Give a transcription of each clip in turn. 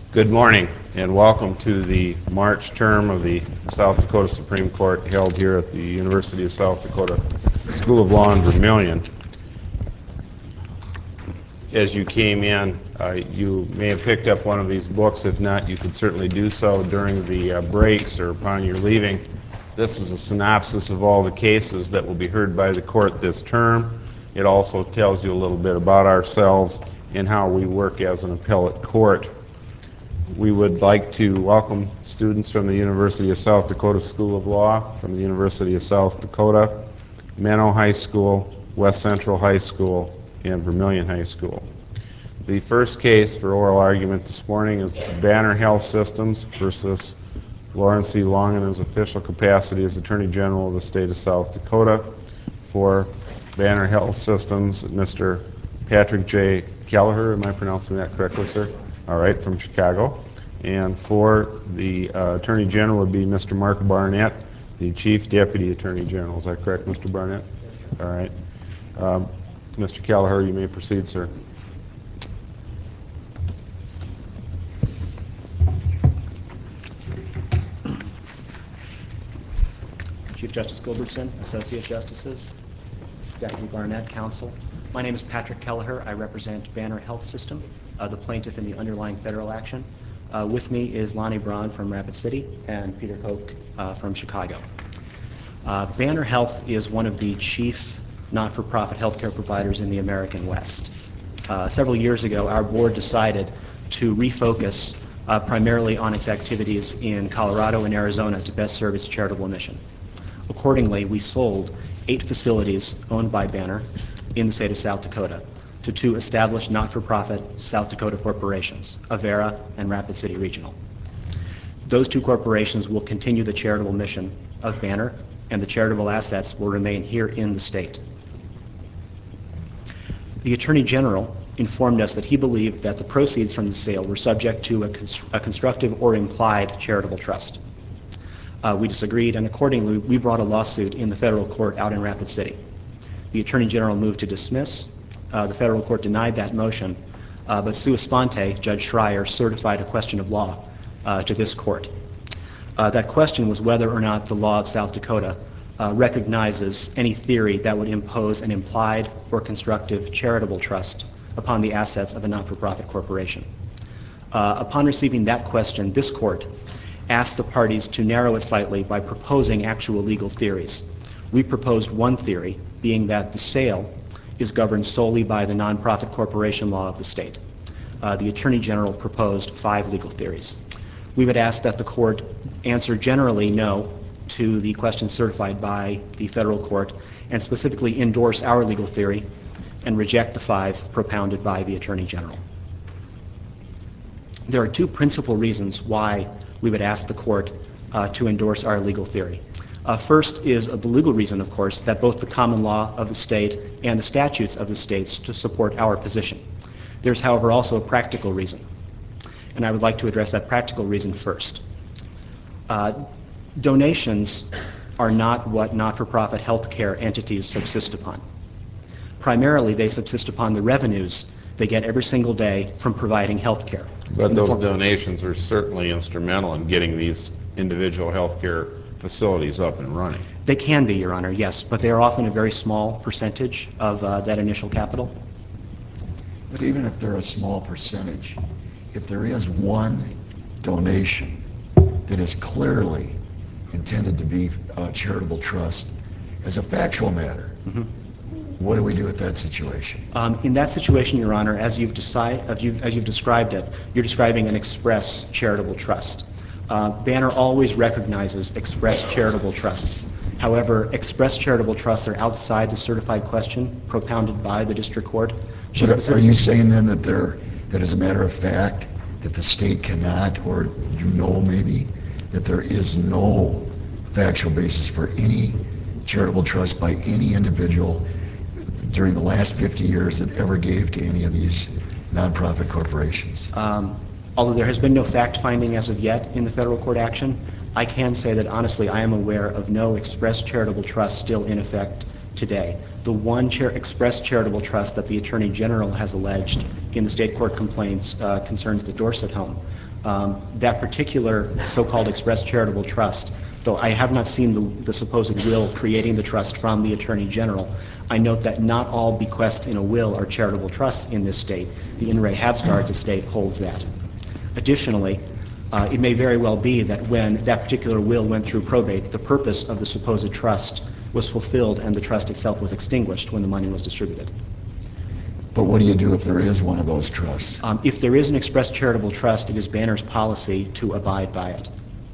Good morning and welcome to the March term of the South Dakota Supreme Court held here at the University of South Dakota School of Law in Vermillion. As you came in, you may have picked up one of these books. If not, you could certainly do so during the breaks or upon your leaving. This is a synopsis of all the cases that will be heard by the court this term. It also tells you a little bit about ourselves and how we work as an appellate court. We would like to welcome students from the University of South Dakota School of Law, from the University of South Dakota, Menno High School, West Central High School, and Vermillion High School. The first case for oral argument this morning is Banner Health Systems versus Lawrence C. Long in his official capacity as Attorney General of the State of South Dakota. For Banner Health Systems, Mr. Patrick J. Kelleher, am I pronouncing that correctly, sir? All right, from Chicago. And for the Attorney General would be Mr. Mark Barnett, the Chief Deputy Attorney General. Is that correct, Mr. Barnett? All right. Mr. Kelleher, you may proceed, sir. Chief Justice Gilbertson, Associate Justices, Deputy Barnett, Counsel. My name is Patrick Kelleher. I represent Banner Health System, the plaintiff in the underlying federal action. With me is Lonnie Braun from Rapid City and Peter Koch from Chicago. Banner Health is one of the chief not-for-profit healthcare providers in the American West. Several years ago, our board decided to refocus primarily on its activities in Colorado and Arizona to best serve its charitable mission. Accordingly, we sold 8 facilities owned by Banner in the state of South Dakota to 2 established not-for-profit South Dakota corporations, Avera and Rapid City Regional. Those 2 corporations will continue the charitable mission of Banner, and the charitable assets will remain here in the state. The Attorney General informed us that he believed that the proceeds from the sale were subject to a constructive or implied charitable trust. We disagreed, and accordingly, we brought a lawsuit in the federal court out in Rapid City. The Attorney General moved to dismiss. The federal court denied that motion, but sua sponte, Judge Schreier certified a question of law to this court. That question was whether or not the law of South Dakota recognizes any theory that would impose an implied or constructive charitable trust upon the assets of a not-for-profit corporation. Upon receiving that question, this court asked the parties to narrow it slightly by proposing actual legal theories. We proposed one theory, being that the sale is governed solely by the nonprofit corporation law of the state. The Attorney General proposed 5 legal theories. We would ask that the court answer generally no to the question certified by the federal court and specifically endorse our legal theory and reject the 5 propounded by the Attorney General. There are 2 principal reasons why we would ask the court to endorse our legal theory. First is the legal reason, of course, that both the common law of the state and the statutes of the states to support our position. There's, however, also a practical reason, and I would like to address that practical reason first. Donations are not what not-for-profit healthcare entities subsist upon. Primarily, they subsist upon the revenues they get every single day from providing health care. But those donations are certainly instrumental in getting these individual health care facilities up and running. They can be, Your Honor, yes, but they are often a very small percentage of that initial capital. But even if they're a small percentage, if there is one donation that is clearly intended to be a charitable trust, as a factual matter, what do we do with that situation? In that situation, Your Honor, as you've described it, you're describing an express charitable trust. Banner always recognizes express charitable trusts. However, express charitable trusts are outside the certified question propounded by the district court. But are you saying then that as a matter of fact, that the state cannot, or you know maybe, that there is no factual basis for any charitable trust by any individual during the last 50 years that ever gave to any of these nonprofit corporations? Although there has been no fact-finding as of yet in the federal court action, I can say that honestly I am aware of no express charitable trust still in effect today. the one express charitable trust that the Attorney General has alleged in the state court complaints concerns the Dorset home. That particular so-called express charitable trust, though I have not seen the supposed will creating the trust from the Attorney General, I note that not all bequests in a will are charitable trusts in this state. The In re Havsgaard's estate holds that. Additionally, it may very well be that when that particular will went through probate, the purpose of the supposed trust was fulfilled and the trust itself was extinguished when the money was distributed. But what do you do if there is one of those trusts? If there is an express charitable trust, it is Banner's policy to abide by it.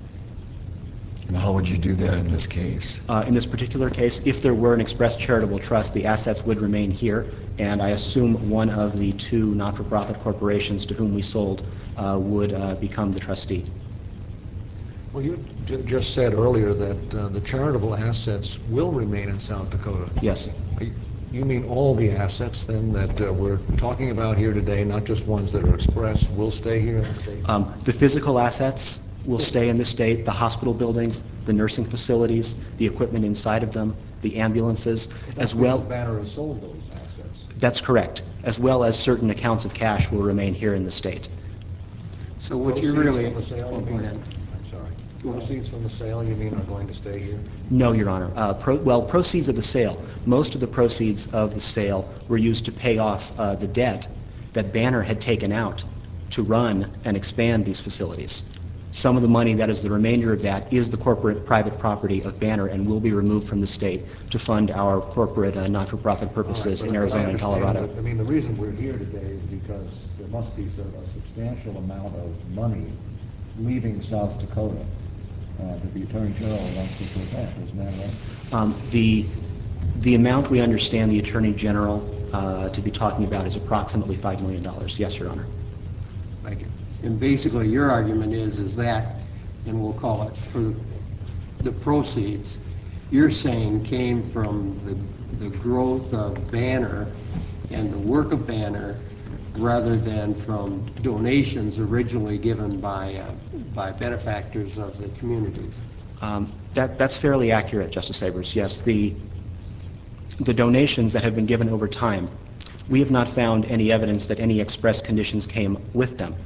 And how would you do that in this case? In this particular case, if there were an express charitable trust, the assets would remain here, and I assume one of the two not-for-profit corporations to whom we sold would become the trustee. Well, you just said earlier that the charitable assets will remain in South Dakota. Yes. You mean all the assets, then, that we're talking about here today, not just ones that are expressed, will stay here in the state? The physical assets will stay in the state, the hospital buildings, the nursing facilities, the equipment inside of them, the ambulances, as well. Banner has sold those assets. That's correct, as well as certain accounts of cash will remain here in the state. So what you really... Proceeds from the sale, Oh, you go mean? ahead. I'm sorry. Proceeds from the sale, you mean, are going to stay here? No, Your Honor. Proceeds of the sale. Most of the proceeds of the sale were used to pay off the debt that Banner had taken out to run and expand these facilities. Some of the money that is the remainder of that is the corporate private property of Banner and will be removed from the state to fund our corporate not-for-profit purposes All right, in but Arizona I and understand Colorado. that- I mean, the reason we're here today is because there must be a substantial amount of money leaving South Dakota that the Attorney General wants to prevent, isn't that right? The amount we understand the Attorney General to be talking about is approximately $5 million. Yes, Your Honor. Thank you. And basically, your argument is that, and we'll call it for the proceeds, you're saying came from the growth of Banner and the work of Banner rather than from donations originally given by benefactors of the communities. That's fairly accurate, Justice Sabers. Yes, the donations that have been given over time, we have not found any evidence that any express conditions came with them.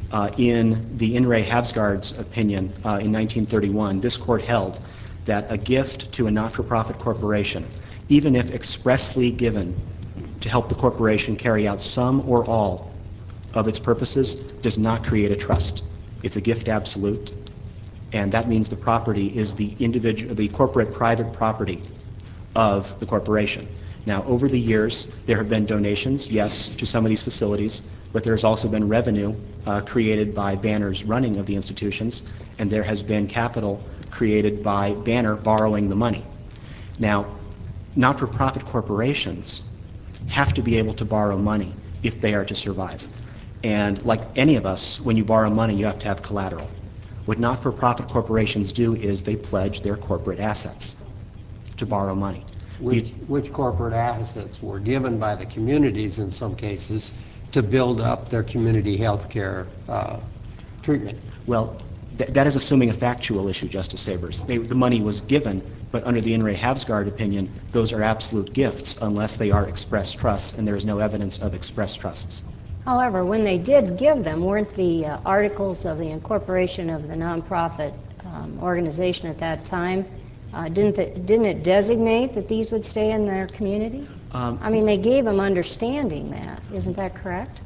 In the In re Havsgaard's opinion in 1931, this court held that a gift to a not-for-profit corporation, even if expressly given to help the corporation carry out some or all of its purposes, does not create a trust. It's a gift absolute, and that means the property is the corporate private property of the corporation. Now, over the years, there have been donations, yes, to some of these facilities, but there's also been revenue created by Banner's running of the institutions, and there has been capital created by Banner borrowing the money. Now, not-for-profit corporations have to be able to borrow money if they are to survive. And like any of us, when you borrow money, you have to have collateral. What not-for-profit corporations do is they pledge their corporate assets to borrow money. Which corporate assets were given by the communities in some cases to build up their community health care treatment? Well, that is assuming a factual issue, Justice Sabers. The money was given, but under the In re Havsgaard opinion, those are absolute gifts unless they are express trusts, and there is no evidence of express trusts. However, when they did give them, weren't the articles of the incorporation of the nonprofit organization at that time, didn't it designate that these would stay in their community? I mean, they gave them understanding that. Isn't that correct?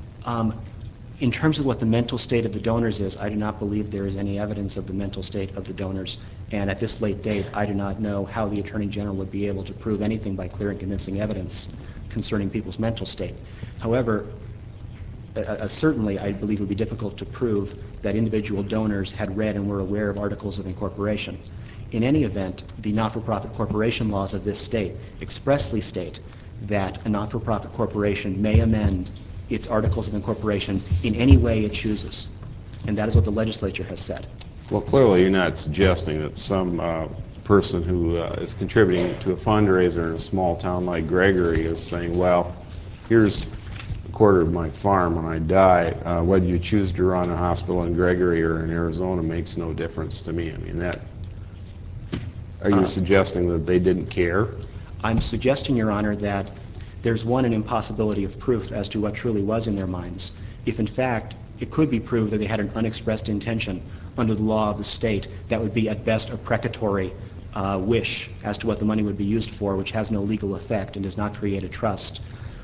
In terms of what the mental state of the donors is, I do not believe there is any evidence of the mental state of the donors. And at this late date, I do not know how the Attorney General would be able to prove anything by clear and convincing evidence concerning people's mental state. However, certainly I believe it would be difficult to prove that individual donors had read and were aware of articles of incorporation. In any event, the not-for-profit corporation laws of this state expressly state that a not-for-profit corporation may amend its articles of incorporation in any way it chooses. And that is what the legislature has said. Well, clearly you're not suggesting that some person who is contributing to a fundraiser in a small town like Gregory is saying, well, here's a quarter of my farm when I die. Whether you choose to run a hospital in Gregory or in Arizona makes no difference to me. I mean, that. Are you suggesting that they didn't care? I'm suggesting, Your Honor, that there's an impossibility of proof as to what truly was in their minds. If in fact it could be proved that they had an unexpressed intention under the law of the state, that would be at best a precatory wish as to what the money would be used for, which has no legal effect and does not create a trust.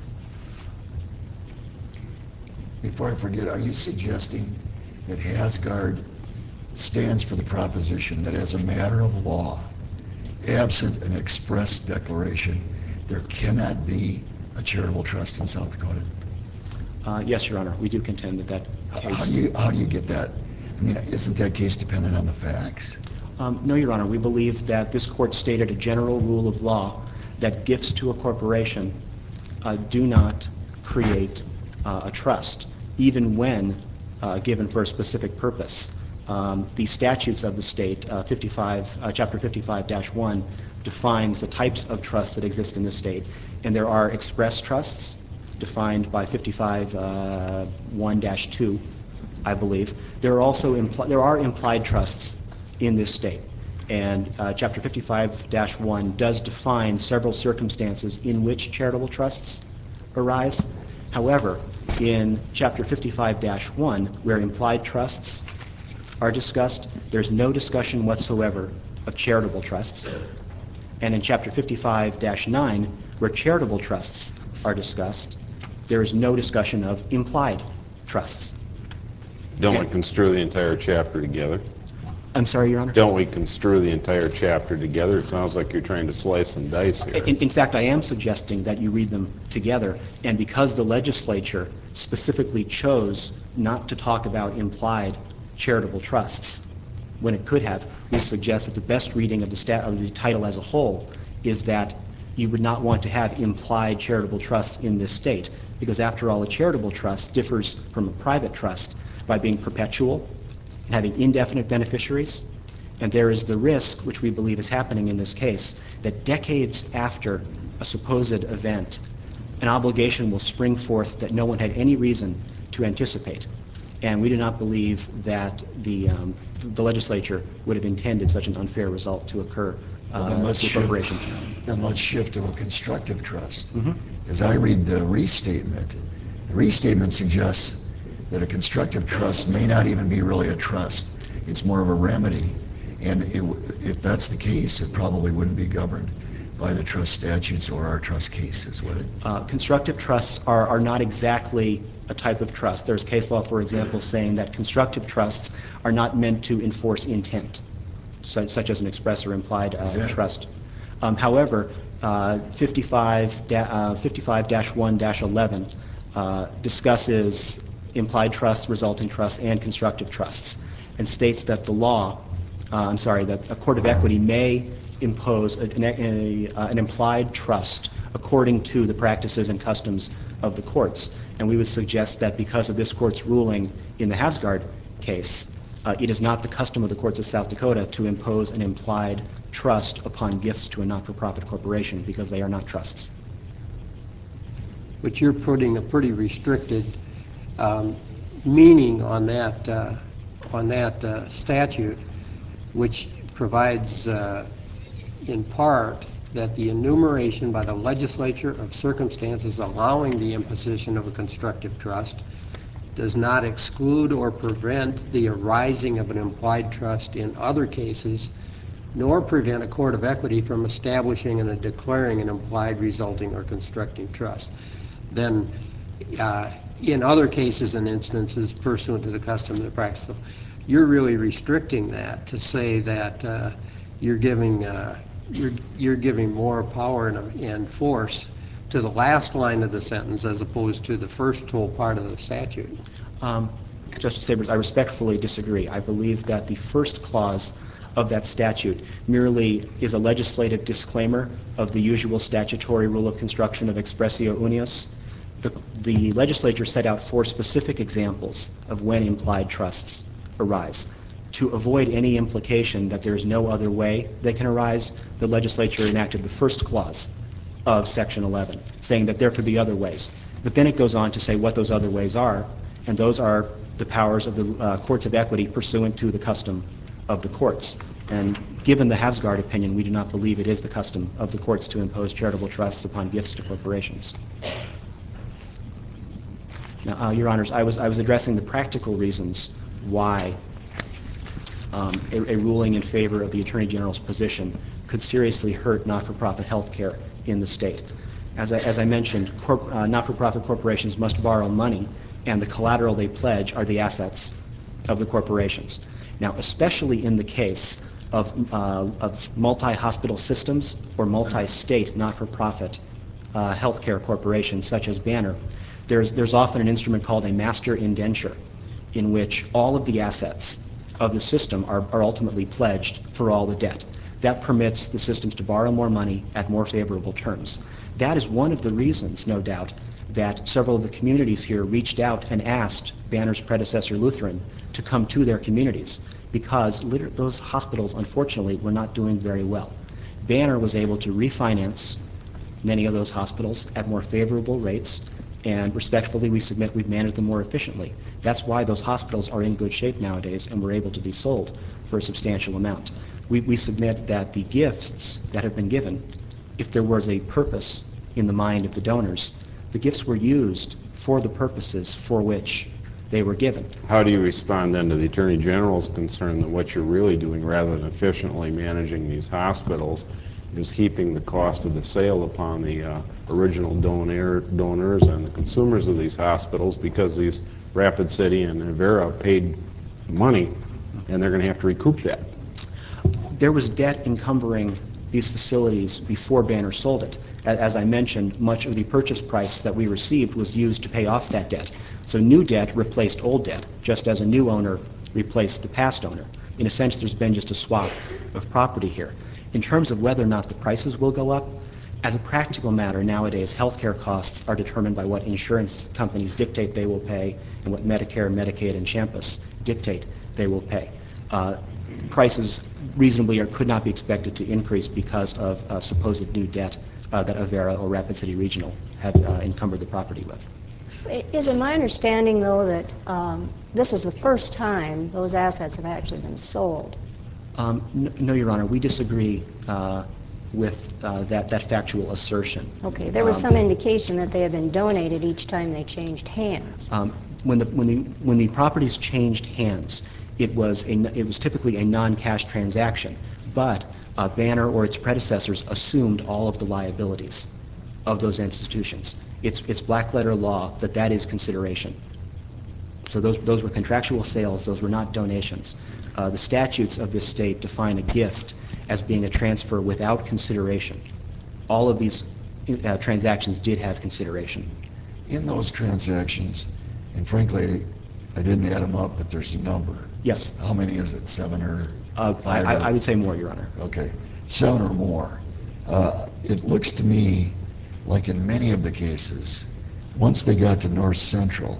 Before I forget, are you suggesting that Hasgard stands for the proposition that as a matter of law, absent an express declaration, there cannot be a charitable trust in South Dakota? Yes, Your Honor, we do contend that that case... How do you get that? I mean, isn't that case dependent on the facts? No, Your Honor. We believe that this court stated a general rule of law that gifts to a corporation do not create a trust, even when given for a specific purpose. The statutes of the state, Chapter 55-1, defines the types of trusts that exist in the state, and there are express trusts defined by 55-1-2, I believe. There are also implied trusts in this state, and Chapter 55-1 does define several circumstances in which charitable trusts arise. However, in Chapter 55-1, where implied trusts are discussed, there's no discussion whatsoever of charitable trusts. And in Chapter 55-9, where charitable trusts are discussed, there is no discussion of implied trusts. Don't we construe the entire chapter together? I'm sorry, Your Honor? Don't we construe the entire chapter together? It sounds like you're trying to slice and dice here. In fact, I am suggesting that you read them together, and because the legislature specifically chose not to talk about implied charitable trusts when it could have, we suggest that the best reading of the title as a whole is that you would not want to have implied charitable trusts in this state, because after all, a charitable trust differs from a private trust by being perpetual, having indefinite beneficiaries, and there is the risk, which we believe is happening in this case, that decades after a supposed event, an obligation will spring forth that no one had any reason to anticipate. And we do not believe that the legislature would have intended such an unfair result to occur to a corporation. Then let's shift to a constructive trust. As I read the restatement suggests that a constructive trust may not even be really a trust. It's more of a remedy. And if that's the case, it probably wouldn't be governed by the trust statutes or our trust cases, would it? Constructive trusts are not exactly a type of trust. There's case law, for example, saying that constructive trusts are not meant to enforce intent, such as an express or implied trust. However, 55-1-11 discusses implied trusts, resulting trusts, and constructive trusts, and states that that a court of equity may impose an implied trust according to the practices and customs of the courts. And we would suggest that because of this court's ruling in the Hasgard case, it is not the custom of the courts of South Dakota to impose an implied trust upon gifts to a not-for-profit corporation, because they are not trusts. But you're putting a pretty restricted meaning on that statute, which provides in part that the enumeration by the legislature of circumstances allowing the imposition of a constructive trust does not exclude or prevent the arising of an implied trust in other cases, nor prevent a court of equity from establishing and declaring an implied, resulting, or constructing trust. Then in other cases and instances pursuant to the custom and the practice. So you're really restricting that to say that you're giving more power and force to the last line of the sentence as opposed to the first whole part of the statute. Justice Sabers, I respectfully disagree. I believe that the first clause of that statute merely is a legislative disclaimer of the usual statutory rule of construction of expressio unius. The legislature set out 4 specific examples of when implied trusts arise. To avoid any implication that there is no other way they can arise, the legislature enacted the first clause of Section 11, saying that there could be other ways. But then it goes on to say what those other ways are, and those are the powers of the courts of equity pursuant to the custom of the courts. And Given the Havsgard opinion, we do not believe it is the custom of the courts to impose charitable trusts upon gifts to corporations. Now, Your Honors, I was addressing the practical reasons why a ruling in favor of the Attorney General's position could seriously hurt not-for-profit health care in the state. As I mentioned, not-for-profit corporations must borrow money, and the collateral they pledge are the assets of the corporations. Now, especially in the case of multi-hospital systems or multi-state not-for-profit healthcare corporations such as Banner, there's often an instrument called a master indenture in which all of the assets of the system are ultimately pledged for all the debt. That permits the systems to borrow more money at more favorable terms. That is one of the reasons, no doubt, that several of the communities here reached out and asked Banner's predecessor, Lutheran, to come to their communities, because those hospitals, unfortunately, were not doing very well. Banner was able to refinance many of those hospitals at more favorable rates, and respectfully, we submit we've managed them more efficiently. That's why those hospitals are in good shape nowadays and were able to be sold for a substantial amount. We submit that the gifts that have been given, if there was a purpose in the mind of the donors, the gifts were used for the purposes for which they were given. How do you respond then to the Attorney General's concern that what you're really doing, rather than efficiently managing these hospitals, is heaping the cost of the sale upon the original donors and the consumers of these hospitals, because these Rapid City and Avera paid money and they're going to have to recoup that? There was debt encumbering these facilities before Banner sold it. As I mentioned, much of the purchase price that we received was used to pay off that debt. So new debt replaced old debt, just as a new owner replaced the past owner. In a sense, there's been just a swap of property here. In terms of whether or not the prices will go up, as a practical matter, nowadays, healthcare costs are determined by what insurance companies dictate they will pay and what Medicare, Medicaid, and Champus dictate they will pay. Prices reasonably could not be expected to increase because of supposed new debt that Avera or Rapid City Regional have encumbered the property with. Is it my understanding, though, that this is the first time those assets have actually been sold? No, Your Honor. We disagree with that factual assertion. Okay. There was some indication that they had been donated each time they changed hands. When the properties changed hands, it was typically a non-cash transaction, but Banner or its predecessors assumed all of the liabilities of those institutions. It's black letter law that is consideration. So those were contractual sales. Those were not donations. The statutes of this state define a gift as being a transfer without consideration. All of these transactions did have consideration. In those transactions, and frankly, I didn't add them up, but there's a number. Yes. How many is it, 7 or 5? I would say more, Your Honor. Okay, 7 or more. It looks to me like in many of the cases, once they got to North Central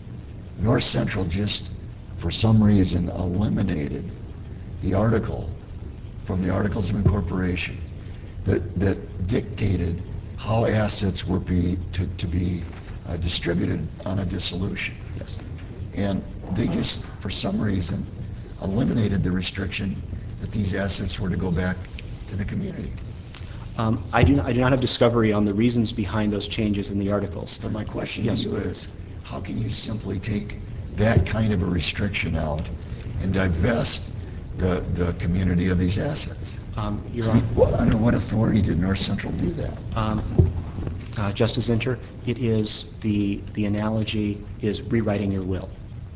just, for some reason, eliminated the article from the Articles of Incorporation that dictated how assets were to be distributed on a dissolution. Yes. And they just, for some reason, eliminated the restriction that these assets were to go back to the community. I do not have discovery on the reasons behind those changes in the articles. But my question Yes. to you is, how can you simply take that kind of a restriction out and divest the community of these assets? Your Honor. Under what authority did North Central do that? Justice Zinter, it is the analogy is rewriting your will.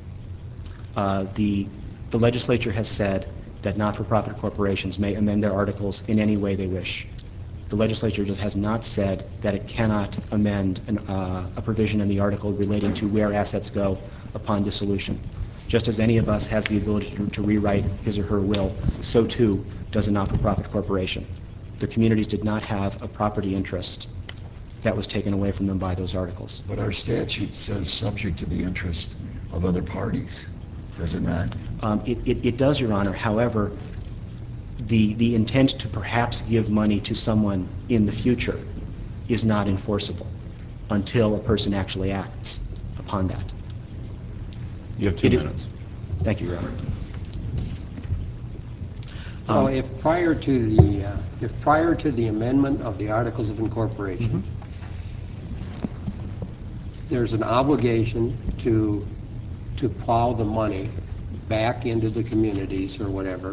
The legislature has said that not-for-profit corporations may amend their articles in any way they wish. The legislature just has not said that it cannot amend a provision in the article relating to where assets go upon dissolution. Just as any of us has the ability to rewrite his or her will, so too does a not-for-profit corporation. The communities did not have a property interest that was taken away from them by those articles. But our statute says subject to the interest of other parties, does it not? It does, Your Honor. However, the intent to perhaps give money to someone in the future is not enforceable until a person actually acts upon that. You have 2 minutes. Thank you, Your Well, if prior to the amendment of the Articles of Incorporation, there's an obligation to plow the money back into the communities or whatever,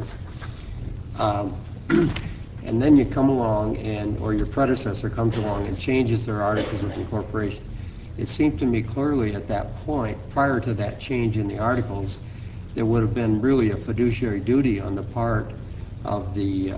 and then you come along or your predecessor comes along and changes their Articles of Incorporation, it seemed to me clearly at that point, prior to that change in the Articles, there would have been really a fiduciary duty on the part of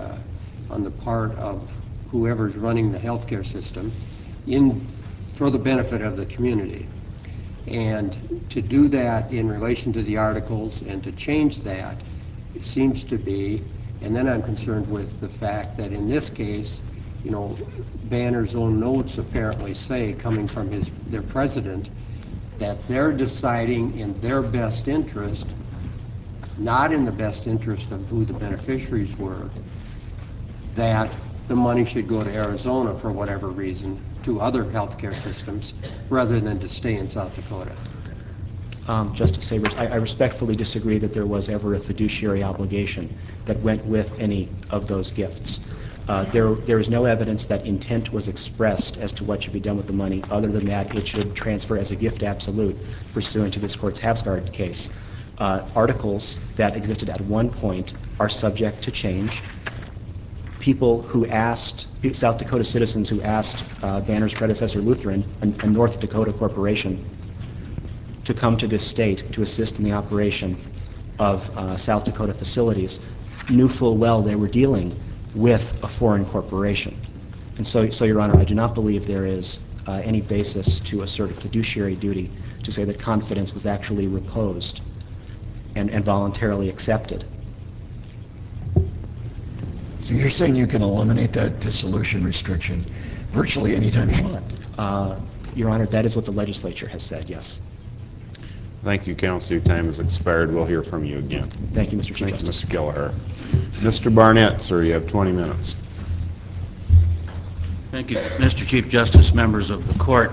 whoever's running the healthcare system for the benefit of the community. And to do that in relation to the Articles and to change that, it seems to be, and then I'm concerned with the fact that in this case, you know, Banner's own notes apparently say, coming from their president, that they're deciding in their best interest, not in the best interest of who the beneficiaries were, that the money should go to Arizona for whatever reason, to other healthcare systems, rather than to stay in South Dakota. Justice Sabers, I respectfully disagree that there was ever a fiduciary obligation that went with any of those gifts. There is no evidence that intent was expressed as to what should be done with the money, other than that it should transfer as a gift absolute pursuant to this court's Havsgard case. Articles that existed at one point are subject to change. People who asked, South Dakota citizens who asked Banner's predecessor Lutheran, a North Dakota corporation, to come to this state to assist in the operation of South Dakota facilities, knew full well they were dealing with a foreign corporation. And so Your Honor, I do not believe there is any basis to assert a fiduciary duty to say that confidence was actually reposed and voluntarily accepted. So you're saying you can eliminate that dissolution restriction virtually any time you want? Your Honor, that is what the legislature has said, yes. Thank you, counsel. Your time has expired. We'll hear from you again. Thank you, Mr. Chief Thank you, Justice. Mr. Gallagher. Mr. Barnett, sir, you have 20 minutes. Thank you, Mr. Chief Justice, members of the court.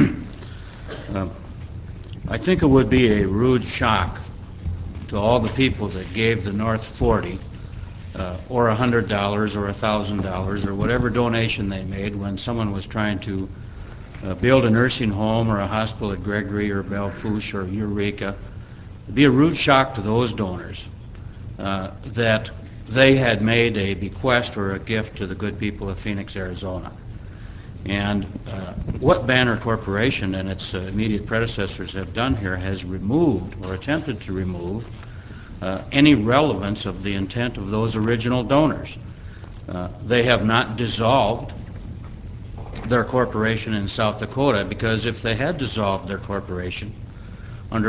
I think it would be a rude shock to all the people that gave the North 40 or $100 or $1,000 or whatever donation they made when someone was trying to build a nursing home or a hospital at Gregory or Belle Fourche or Eureka. It'd be a rude shock to those donors that they had made a bequest or a gift to the good people of Phoenix, Arizona. And what Banner Corporation and its immediate predecessors have done here has removed or attempted to remove any relevance of the intent of those original donors. They have not dissolved their corporation in South Dakota, because if they had dissolved their corporation under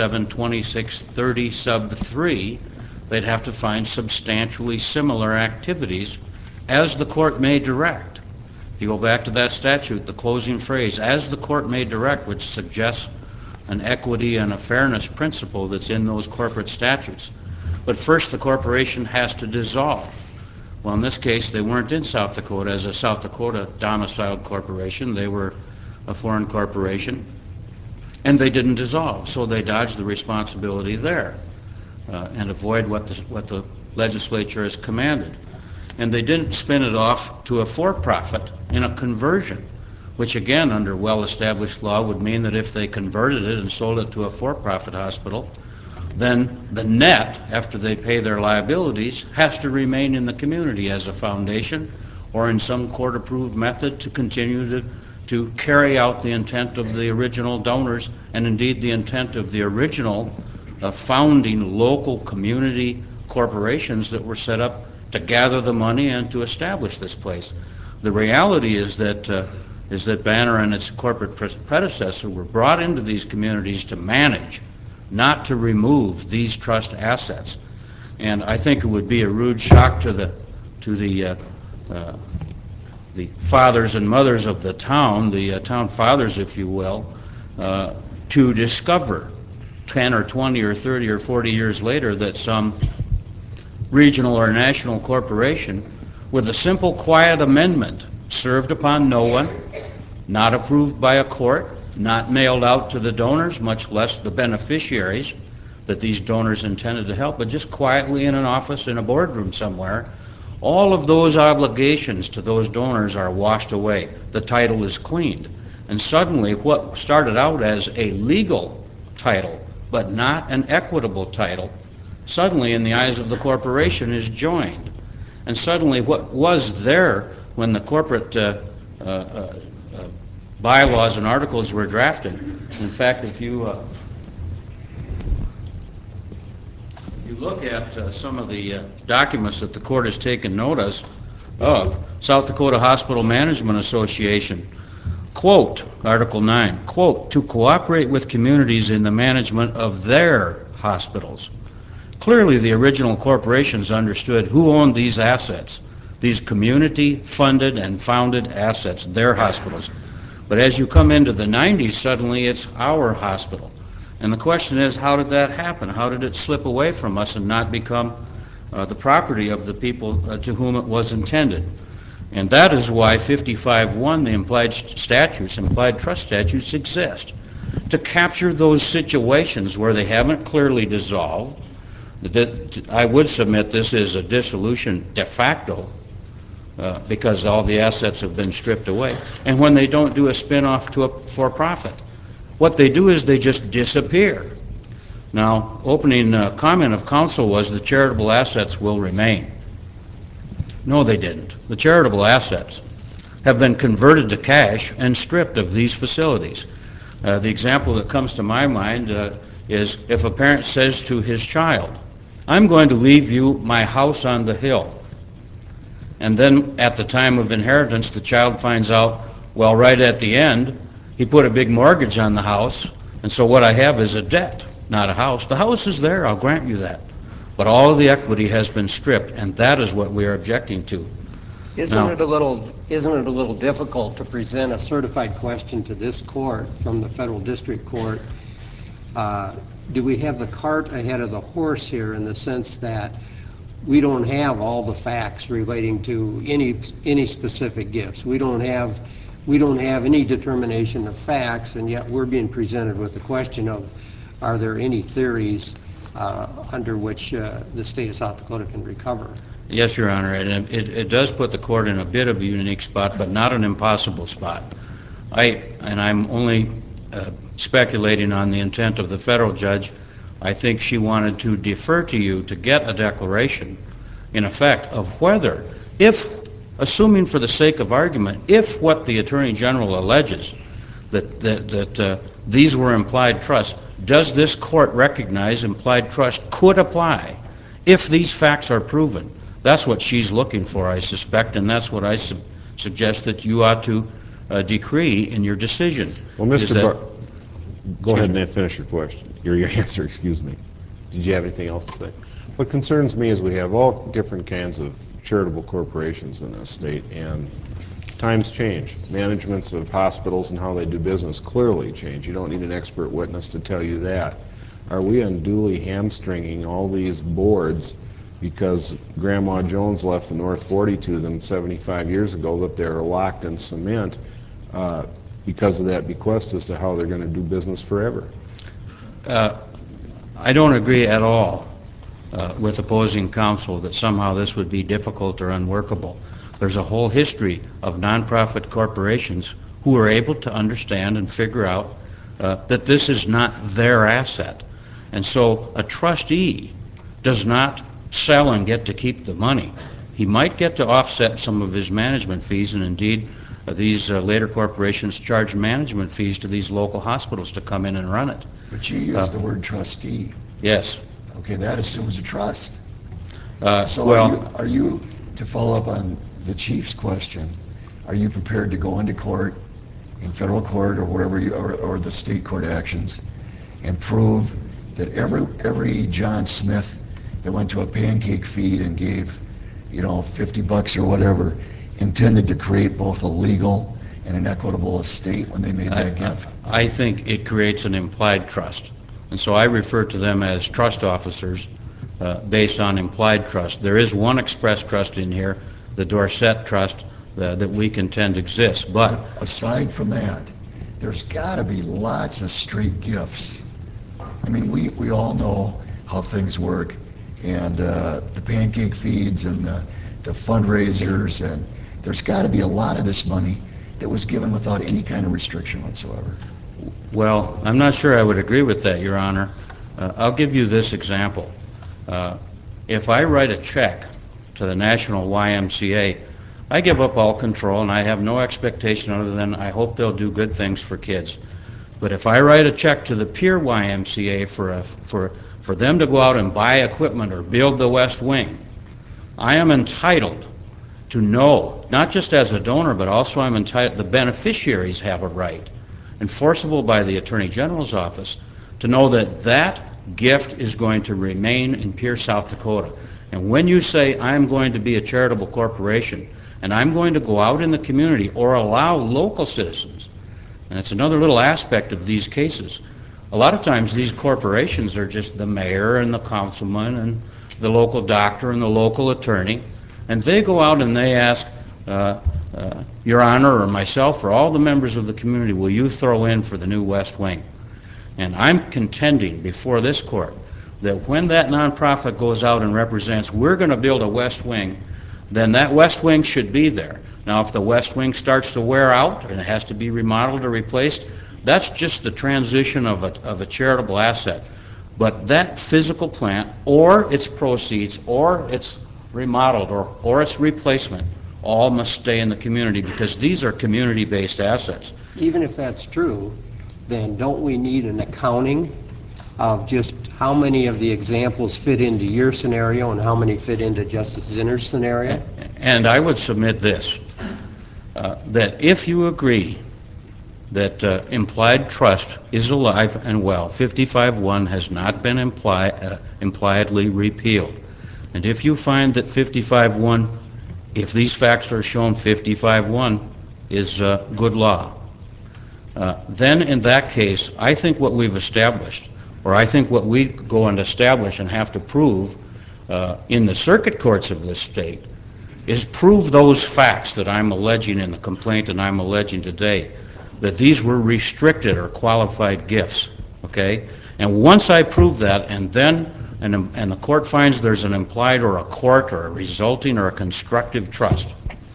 472630 sub 3, they'd have to find substantially similar activities as the court may direct. If you go back to that statute, the closing phrase, as the court may direct, which suggests an equity and a fairness principle that's in those corporate statutes. But first the corporation has to dissolve. Well, in this case, they weren't in South Dakota as a South Dakota domiciled corporation. They were a foreign corporation, and they didn't dissolve, so they dodged the responsibility there and avoid what the legislature has commanded. And they didn't spin it off to a for-profit in a conversion, which again, under well-established law, would mean that if they converted it and sold it to a for-profit hospital, then the net, after they pay their liabilities, has to remain in the community as a foundation or in some court-approved method to continue to carry out the intent of the original donors and indeed the intent of the original founding local community corporations that were set up to gather the money and to establish this place. The reality is that Banner and its corporate predecessor were brought into these communities to manage, not to remove these trust assets. And I think it would be a rude shock to the fathers and mothers of the town fathers, if you will, to discover 10 or 20 or 30 or 40 years later that some regional or national corporation with a simple quiet amendment served upon no one, not approved by a court, not mailed out to the donors, much less the beneficiaries, that these donors intended to help, but just quietly in an office in a boardroom somewhere, all of those obligations to those donors are washed away. The title is cleaned. And suddenly, what started out as a legal title, but not an equitable title, suddenly in the eyes of the corporation is joined. And suddenly what was there when the corporate bylaws and articles were drafted, in fact, if you look at some of the documents that the court has taken notice of, South Dakota Hospital Management Association, quote, Article 9, quote, to cooperate with communities in the management of their hospitals. Clearly, the original corporations understood who owned these assets, these community-funded and founded assets, their hospitals. But as you come into the 90s, suddenly it's our hospital. And the question is, how did that happen? How did it slip away from us and not become the property of the people to whom it was intended? And that is why 55-1, the implied trust statutes exist, to capture those situations where they haven't clearly dissolved. I would submit this is a dissolution de facto because all the assets have been stripped away. And when they don't do a spin-off to a for-profit, what they do is they just disappear. Now, opening comment of counsel was the charitable assets will remain. No, they didn't. The charitable assets have been converted to cash and stripped of these facilities. The example that comes to my mind is if a parent says to his child, I'm going to leave you my house on the hill. And then at the time of inheritance, the child finds out, well, right at the end, he put a big mortgage on the house, and so what I have is a debt, not a house. The house is there, I'll grant you that. But all of the equity has been stripped, and that is what we are objecting to. Isn't it a little difficult to present a certified question to this court from the federal district court? Do we have the cart ahead of the horse here in the sense that we don't have all the facts relating to any specific gifts? We don't have any determination of facts, and yet we're being presented with the question of, are there any theories under which the state of South Dakota can recover? Yes, Your Honor, and it does put the court in a bit of a unique spot, but not an impossible spot. I'm only speculating on the intent of the federal judge. I think she wanted to defer to you to get a declaration, in effect, of whether, if, assuming for the sake of argument, if what the Attorney General alleges, that these were implied trusts, does this court recognize implied trust could apply if these facts are proven? That's what she's looking for, I suspect, and that's what I suggest that you ought to decree in your decision. Well, Mr. Barr, go ahead and finish your question, your answer, excuse me. Did you have anything else to say? What concerns me is we have all different kinds of charitable corporations in this state, and times change. Managements of hospitals and how they do business clearly change. You don't need an expert witness to tell you that. Are we unduly hamstringing all these boards because Grandma Jones left the North 40 to them 75 years ago, that they're locked in cement because of that bequest as to how they're going to do business forever? I don't agree at all with opposing counsel that somehow this would be difficult or unworkable. There's a whole history of nonprofit corporations who are able to understand and figure out that this is not their asset. And so a trustee does not sell and get to keep the money. He might get to offset some of his management fees, and indeed these later corporations charge management fees to these local hospitals to come in and run it. But you used the word trustee. Yes. Okay, that assumes a trust. So well, are you, to follow up on the Chief's question, are you prepared to go into court, in federal court or wherever you, or the state court actions, and prove that every John Smith that went to a pancake feed and gave, $50 or whatever, intended to create both a legal and an equitable estate when they made that gift? I think it creates an implied trust. And so I refer to them as trust officers based on implied trust. There is one express trust in here, the Dorset Trust, that we contend exists. But aside from that, there's got to be lots of straight gifts. I mean, we all know how things work, and the pancake feeds and the fundraisers, and there's got to be a lot of this money that was given without any kind of restriction whatsoever. Well, I'm not sure I would agree with that, Your Honor. I'll give you this example. If I write a check to the National YMCA, I give up all control and I have no expectation other than I hope they'll do good things for kids. But if I write a check to the Pier YMCA for them to go out and buy equipment or build the West Wing, I am entitled to know, not just as a donor, but also I'm entitled, the beneficiaries have a right, enforceable by the Attorney General's office, to know that that gift is going to remain in Pierce, South Dakota. And when you say I'm going to be a charitable corporation and I'm going to go out in the community or allow local citizens, and it's another little aspect of these cases, a lot of times these corporations are just the mayor and the councilman and the local doctor and the local attorney, and they go out and they ask, Your Honor, or myself, or all the members of the community, will you throw in for the new West Wing? And I'm contending before this court that when that nonprofit goes out and represents, we're going to build a West Wing, then that West Wing should be there. Now, if the West Wing starts to wear out and it has to be remodeled or replaced, that's just the transition of a charitable asset. But that physical plant, or its proceeds, or its remodeled, or its replacement, all must stay in the community because these are community-based assets. Even if that's true, then don't we need an accounting of just how many of the examples fit into your scenario and how many fit into Justice Zinner's scenario? And I would submit this, that if you agree that implied trust is alive and well, 55-1 has not been impliedly repealed. And if you find that 55-1, if these facts are shown, 55-1 is good law, then in that case, I think what we've established, or I think what we go and establish and have to prove in the circuit courts of this state, is prove those facts that I'm alleging in the complaint and I'm alleging today, that these were restricted or qualified gifts, okay? And once I prove that, and then and the court finds there's an implied or a court or a resulting or a constructive trust,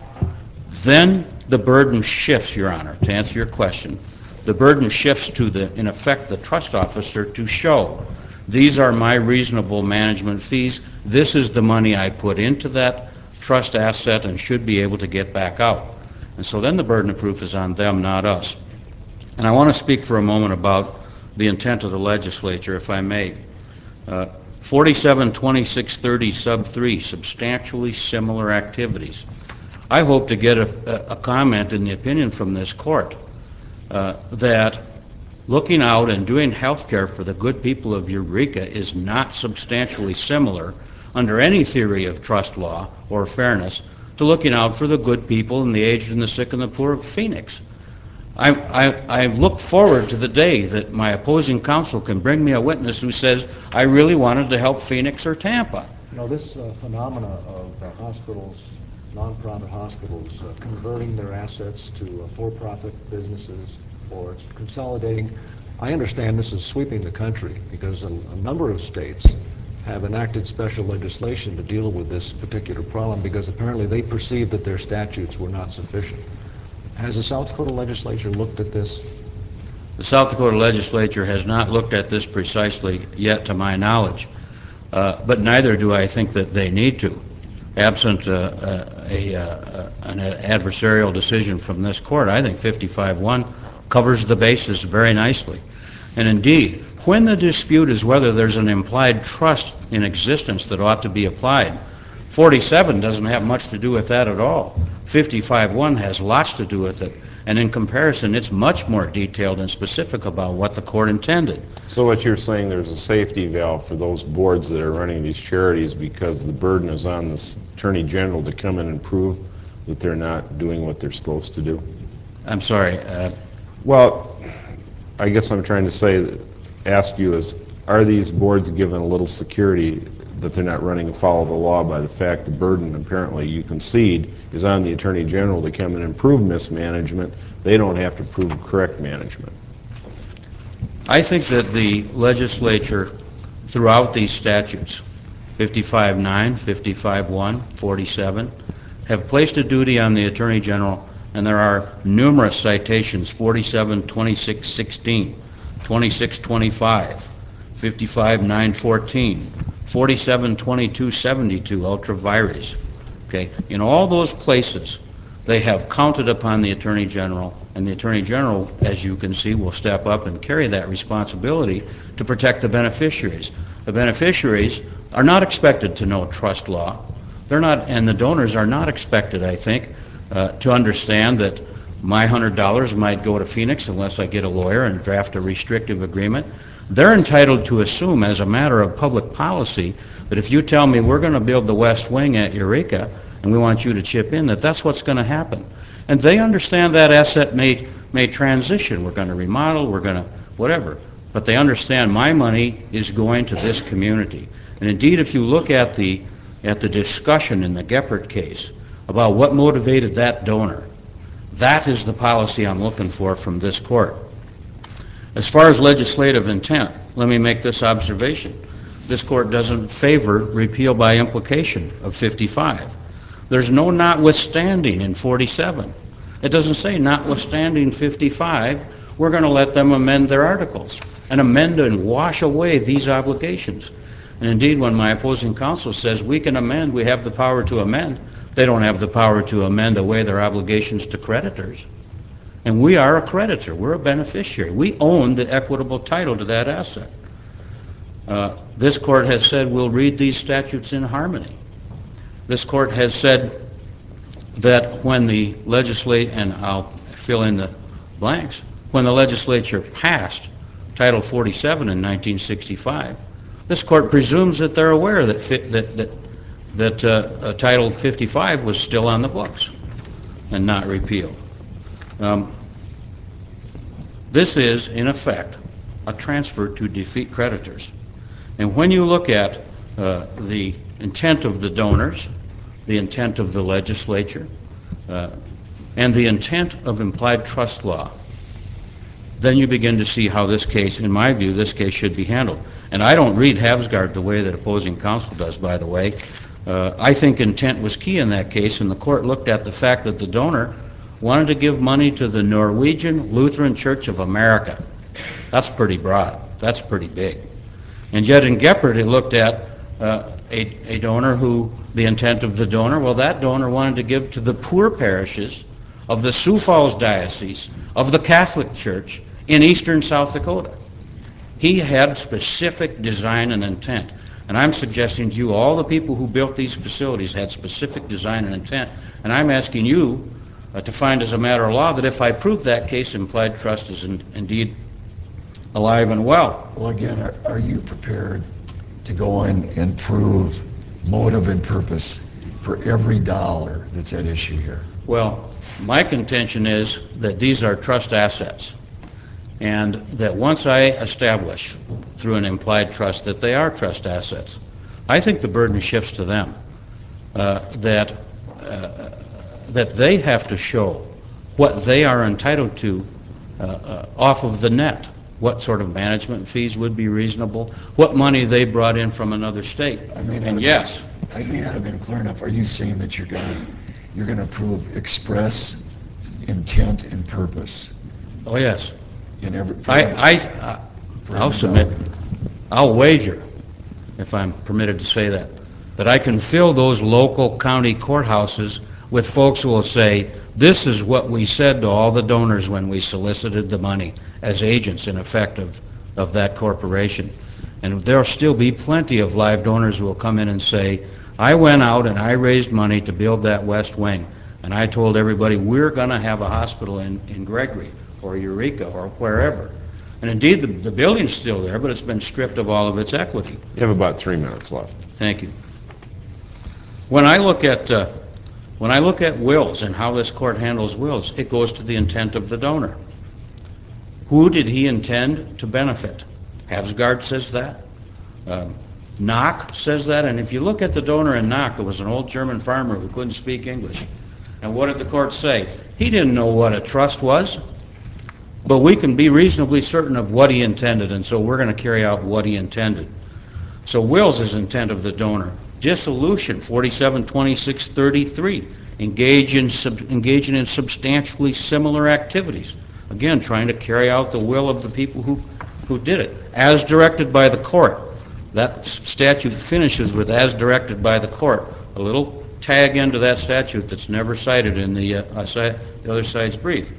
then the burden shifts, Your Honor, to answer your question. The burden shifts to in effect, the trust officer to show these are my reasonable management fees. This is the money I put into that trust asset and should be able to get back out. And so then the burden of proof is on them, not us. And I want to speak for a moment about the intent of the legislature, if I may. 472630 sub 3, substantially similar activities. I hope to get a comment in the opinion from this court that looking out and doing health care for the good people of Eureka is not substantially similar under any theory of trust law or fairness to looking out for the good people and the aged and the sick and the poor of Phoenix. I look forward to the day that my opposing counsel can bring me a witness who says, I really wanted to help Phoenix or Tampa. You know, this phenomena of hospitals, nonprofit hospitals, converting their assets to for-profit businesses or consolidating, I understand this is sweeping the country because a number of states have enacted special legislation to deal with this particular problem because apparently they perceived that their statutes were not sufficient. Has the South Dakota legislature looked at this? The South Dakota legislature has not looked at this precisely yet, to my knowledge, but neither do I think that they need to. Absent an adversarial decision from this court, I think 55-1 covers the basis very nicely. And indeed, when the dispute is whether there's an implied trust in existence that ought to be applied, 47 doesn't have much to do with that at all. 55-1 has lots to do with it, and in comparison, it's much more detailed and specific about what the court intended. So what you're saying, there's a safety valve for those boards that are running these charities because the burden is on the Attorney General to come in and prove that they're not doing what they're supposed to do? I'm sorry. Well, I guess I'm trying to ask you is, are these boards given a little security that they're not running afoul of the law by the fact the burden, apparently you concede, is on the Attorney General to come in and prove mismanagement? They don't have to prove correct management. I think that the legislature, throughout these statutes, 55-9, 55-1, 47, have placed a duty on the Attorney General, and there are numerous citations, 47, 26, 16, 26, 25, 55, 9, 14, 47, 22, 72, ultra vires. Okay, in all those places, they have counted upon the Attorney General, and the Attorney General, as you can see, will step up and carry that responsibility to protect the beneficiaries. The beneficiaries are not expected to know trust law. They're not, and the donors are not expected, I think, to understand that my $100 might go to Phoenix unless I get a lawyer and draft a restrictive agreement. They're entitled to assume, as a matter of public policy, that if you tell me we're going to build the West Wing at Eureka and we want you to chip in, that that's what's going to happen. And they understand that asset may transition. We're going to remodel, we're going to whatever. But they understand my money is going to this community. And indeed, if you look at the discussion in the Geppert case about what motivated that donor, that is the policy I'm looking for from this court. As far as legislative intent, let me make this observation. This court doesn't favor repeal by implication of 55. There's no notwithstanding in 47. It doesn't say notwithstanding 55, we're going to let them amend their articles and amend and wash away these obligations. And indeed, when my opposing counsel says we can amend, we have the power to amend, they don't have the power to amend away their obligations to creditors. And we are a creditor. We're a beneficiary. We own the equitable title to that asset. This court has said we'll read these statutes in harmony. This court has said that when the legislature, and I'll fill in the blanks, when the legislature passed Title 47 in 1965, this court presumes that they're aware that Title 55 was still on the books and not repealed. This is, in effect, a transfer to defeat creditors. And when you look at the intent of the donors, the intent of the legislature, and the intent of implied trust law, then you begin to see how this case, in my view, this case should be handled. And I don't read Havsgaard the way that opposing counsel does, by the way. I think intent was key in that case, and the court looked at the fact that the donor wanted to give money to the Norwegian Lutheran Church of America. That's pretty broad. That's pretty big. And yet in Geppert, it looked at a donor who, the intent of the donor, well, that donor wanted to give to the poor parishes of the Sioux Falls Diocese of the Catholic Church in eastern South Dakota. He had specific design and intent. And I'm suggesting to you, all the people who built these facilities had specific design and intent. And I'm asking you to find as a matter of law that if I prove that case, implied trust is indeed alive and well. Well, again, are you prepared to go in and prove motive and purpose for every dollar that's at issue here? Well, my contention is that these are trust assets, and that once I establish through an implied trust that they are trust assets, I think the burden shifts to them, that they have to show what they are entitled to off of the net, what sort of management fees would be reasonable, what money they brought in from another state. And yes. I may not have been clear enough. Are you saying that you're going to prove express intent and purpose? Oh, yes. In every, I'll submit, I'll wager, if I'm permitted to say that I can fill those local county courthouses with folks who will say, this is what we said to all the donors when we solicited the money as agents, in effect, of that corporation. And there'll still be plenty of live donors who will come in and say, I went out and I raised money to build that West Wing, and I told everybody we're going to have a hospital in Gregory or Eureka or wherever. And indeed, the building's still there, but it's been stripped of all of its equity. You have about 3 minutes left. Thank you. When I look at wills and how this court handles wills, it goes to the intent of the donor. Who did he intend to benefit? Havsgaard says that. Knock says that. And if you look at the donor in Knock, it was an old German farmer who couldn't speak English. And what did the court say? He didn't know what a trust was. But we can be reasonably certain of what he intended, and so we're going to carry out what he intended. So wills is intent of the donor. Dissolution, 472633, engaging in substantially similar activities. Again, trying to carry out the will of the people who did it, as directed by the court. That statute finishes with as directed by the court. A little tag into that statute that's never cited in the other side's brief.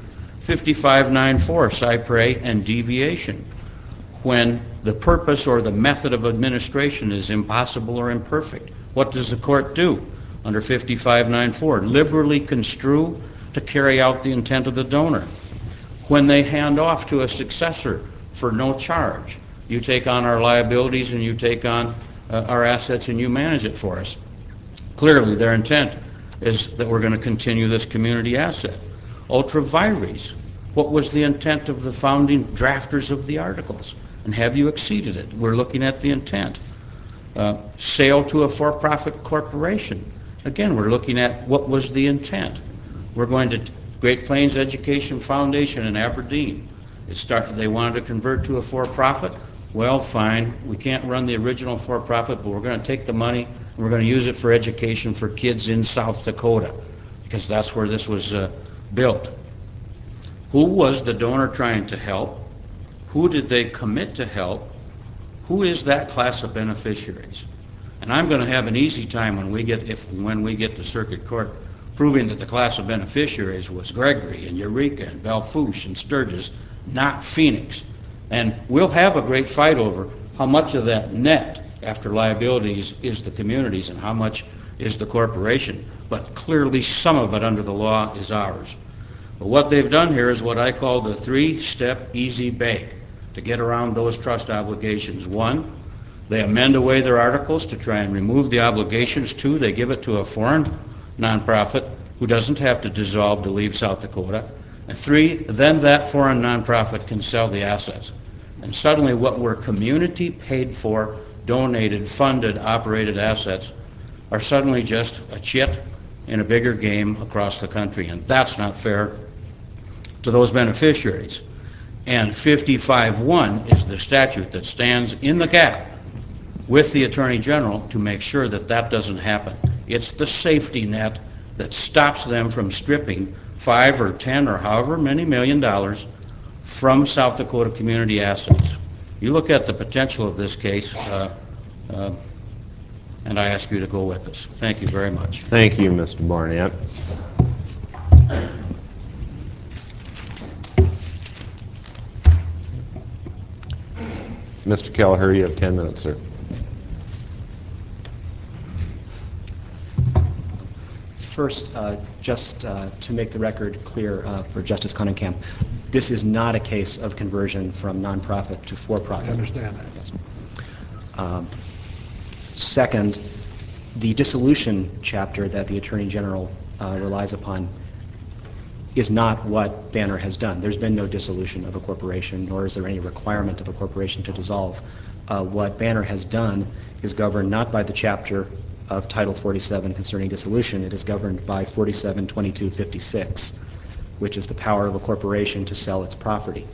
5594, cypre and deviation. When the purpose or the method of administration is impossible or imperfect, what does the court do under 5594? Liberally construe to carry out the intent of the donor. When they hand off to a successor for no charge, you take on our liabilities and you take on our assets and you manage it for us. Clearly, their intent is that we're going to continue this community asset. Ultra vires, what was the intent of the founding drafters of the articles? And have you exceeded it? We're looking at the intent. Sale to a for-profit corporation. Again, we're looking at what was the intent. We're going to Great Plains Education Foundation in Aberdeen. They wanted to convert to a for-profit. Well, fine, we can't run the original for-profit, but we're going to take the money and we're going to use it for education for kids in South Dakota, because that's where this was built. Who was the donor trying to help? Who did they commit to help? Who is that class of beneficiaries? And I'm going to have an easy time when we get to circuit court proving that the class of beneficiaries was Gregory and Eureka and Belfouche and Sturgis, not Phoenix. And we'll have a great fight over how much of that net after liabilities is the communities and how much is the corporation. But clearly some of it under the law is ours. But what they've done here is what I call the three-step easy bake to get around those trust obligations. One, they amend away their articles to try and remove the obligations. Two, they give it to a foreign nonprofit who doesn't have to dissolve to leave South Dakota. And three, then that foreign nonprofit can sell the assets. And suddenly what were community paid for, donated, funded, operated assets are suddenly just a chit in a bigger game across the country. And that's not fair to those beneficiaries. And 55-1 is the statute that stands in the gap with the Attorney General to make sure that that doesn't happen. It's the safety net that stops them from stripping 5 or 10 or however many $1 million from South Dakota community assets. You look at the potential of this case, and I ask you to go with us. Thank you very much. Thank you, Mr. Barnett. Mr. Kelleher, you have 10 minutes, sir. First, just to make the record clear for Justice Cunningham, this is not a case of conversion from nonprofit to for-profit. I understand that. Second, the dissolution chapter that the Attorney General relies upon is not what Banner has done. There's been no dissolution of a corporation, nor is there any requirement of a corporation to dissolve. What Banner has done is governed not by the chapter of Title 47 concerning dissolution. It is governed by 472256, which is the power of a corporation to sell its property.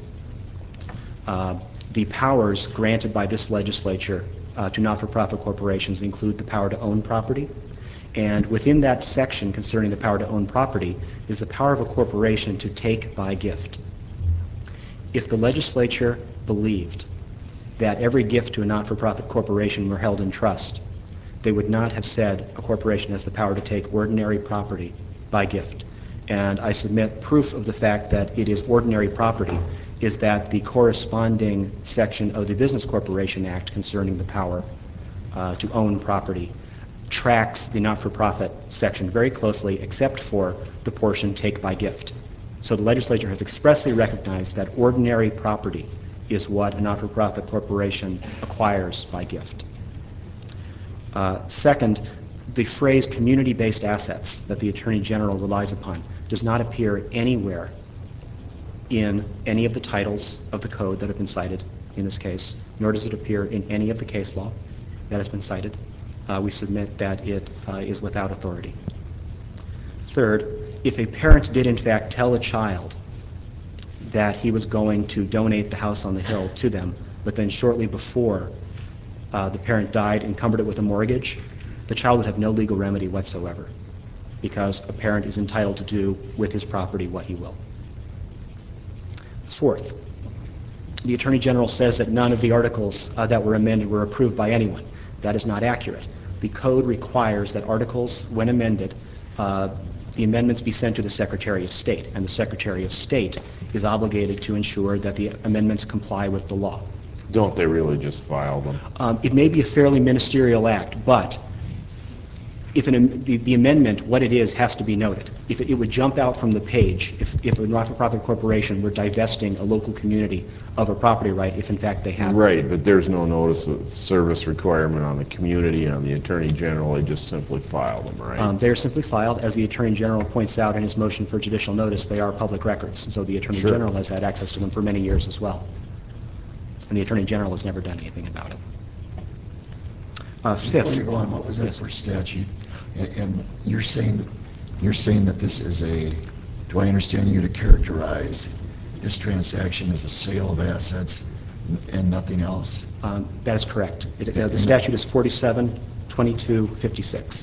The powers granted by this legislature to not-for-profit corporations include the power to own property, and within that section concerning the power to own property is the power of a corporation to take by gift. If the legislature believed that every gift to a not-for-profit corporation were held in trust, they would not have said a corporation has the power to take ordinary property by gift. And I submit proof of the fact that it is ordinary property is that the corresponding section of the Business Corporation Act concerning the power to own property tracks the not-for-profit section very closely, except for the portion take by gift. So the legislature has expressly recognized that ordinary property is what a not-for-profit corporation acquires by gift. Second, the phrase community-based assets that the Attorney General relies upon does not appear anywhere in any of the titles of the code that have been cited in this case, nor does it appear in any of the case law that has been cited. We submit that it is without authority. Third, if a parent did in fact tell a child that he was going to donate the house on the hill to them, but then shortly before the parent died, encumbered it with a mortgage, the child would have no legal remedy whatsoever, because a parent is entitled to do with his property what he will. Fourth, the Attorney General says that none of the articles that were amended were approved by anyone. That is not accurate. The code requires that articles, when amended, the amendments be sent to the Secretary of State, and the Secretary of State is obligated to ensure that the amendments comply with the law. Don't they really just file them? It may be a fairly ministerial act, but if the amendment, what it is, has to be noted. If it would jump out from the page, if a not-for-profit corporation were divesting a local community of a property right, if in fact they have. Right, but there's no notice of service requirement on the community, on the Attorney General, they just simply file them, right? They are simply filed. As the Attorney General points out in his motion for judicial notice, they are public records, so the Attorney Sure. General has had access to them for many years as well. And the Attorney General has never done anything about it. Before Fifth. you go on, what was that Yes. for statute? And you're saying that this is do I understand you to characterize this transaction as a sale of assets and nothing else? That is correct. The statute is 47-2256.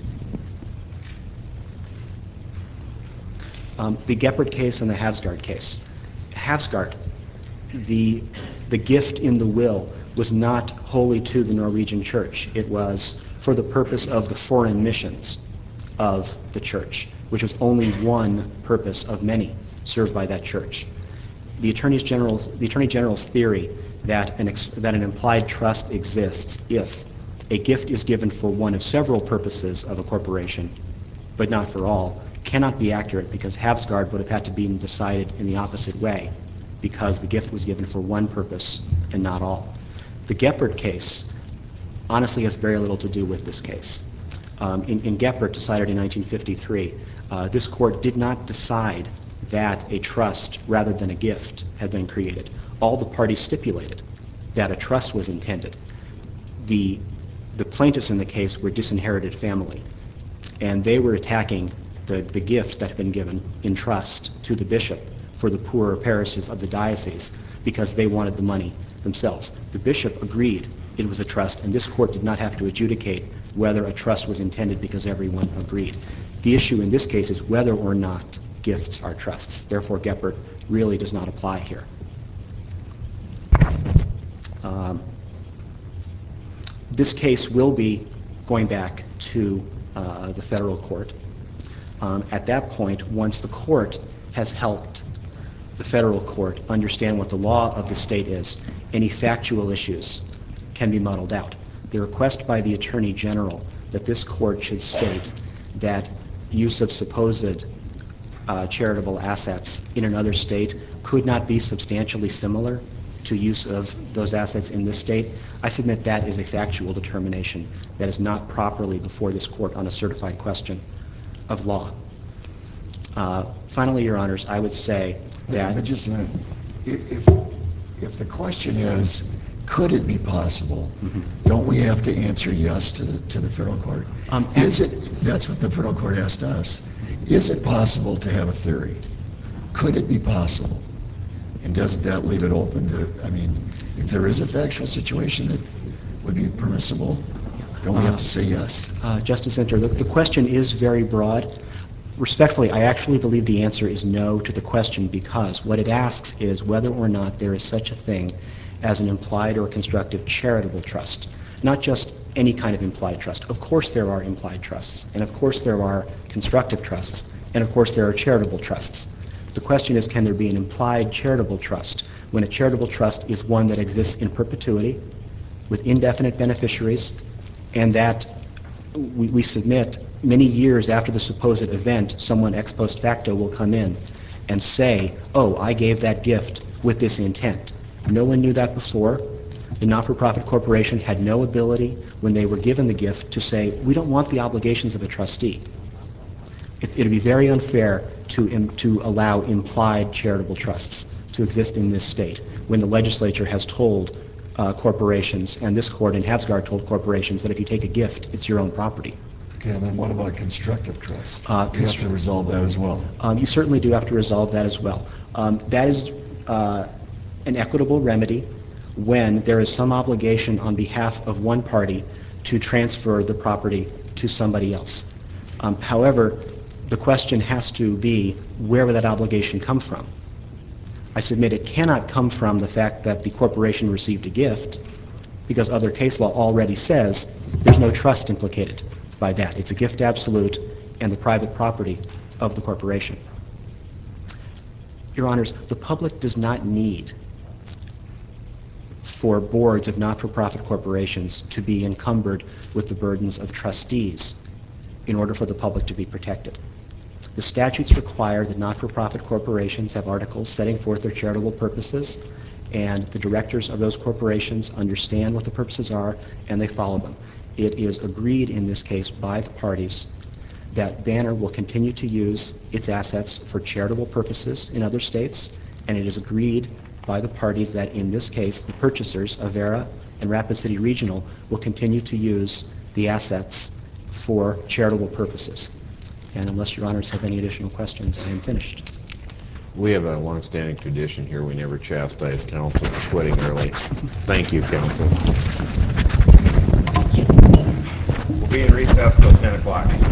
The Geppert case and the Havsgaard case. Havsgaard, the gift in the will was not wholly to the Norwegian church. It was for the purpose of the foreign missions of the church, which was only one purpose of many served by that church. The Attorney General's theory that an implied trust exists if a gift is given for one of several purposes of a corporation, but not for all, cannot be accurate, because Havsgaard would have had to be decided in the opposite way, because the gift was given for one purpose and not all. The Geppert case honestly has very little to do with this case. In Geppert, decided in 1953, this court did not decide that a trust rather than a gift had been created. All the parties stipulated that a trust was intended. The plaintiffs in the case were disinherited family, and they were attacking the gift that had been given in trust to the bishop for the poorer parishes of the diocese, because they wanted the money themselves. The bishop agreed it was a trust, and this court did not have to adjudicate whether a trust was intended because everyone agreed. The issue in this case is whether or not gifts are trusts. Therefore, Geppert really does not apply here. This case will be going back to the federal court. At that point, once the court has helped the federal court understand what the law of the state is, any factual issues can be muddled out. The request by the Attorney General that this court should state that use of supposed charitable assets in another state could not be substantially similar to use of those assets in this state, I submit that is a factual determination that is not properly before this court on a certified question of law. Finally, Your Honors, I would say that... But just a minute. If the question is, could it be possible, don't we have to answer yes to the federal court? That's what the federal court asked us. Is it possible to have a theory? Could it be possible? And doesn't that leave it open to, if there is a factual situation that would be permissible, don't we have to say yes? Justice Inter, the question is very broad. Respectfully, I actually believe the answer is no to the question, because what it asks is whether or not there is such a thing as an implied or constructive charitable trust, not just any kind of implied trust. Of course there are implied trusts, and of course there are constructive trusts, and of course there are charitable trusts. The question is, can there be an implied charitable trust when a charitable trust is one that exists in perpetuity with indefinite beneficiaries, and that we submit many years after the supposed event, someone ex post facto will come in and say, oh, I gave that gift with this intent. No one knew that before. The not-for-profit corporation had no ability, when they were given the gift, to say, we don't want the obligations of a trustee. It would be very unfair to allow implied charitable trusts to exist in this state when the legislature has told corporations, and this court in Havsgaard told corporations, that if you take a gift, it's your own property. Okay, and then what about constructive trust? You have to resolve that as well. You certainly do have to resolve that as well. That is an equitable remedy when there is some obligation on behalf of one party to transfer the property to somebody else. However, the question has to be, where would that obligation come from? I submit it cannot come from the fact that the corporation received a gift, because other case law already says there's no trust implicated by that. It's a gift absolute and the private property of the corporation. Your Honors, the public does not need for boards of not-for-profit corporations to be encumbered with the burdens of trustees in order for the public to be protected. The statutes require that not-for-profit corporations have articles setting forth their charitable purposes, and the directors of those corporations understand what the purposes are and they follow them. It is agreed in this case by the parties that Banner will continue to use its assets for charitable purposes in other states, and it is agreed by the parties that in this case the purchasers, Avera and Rapid City Regional, will continue to use the assets for charitable purposes. And unless Your Honors have any additional questions, I am finished. We have a long-standing tradition here. We never chastise counsel for quitting early. Thank you, counsel. We'll be in recess till 10 o'clock.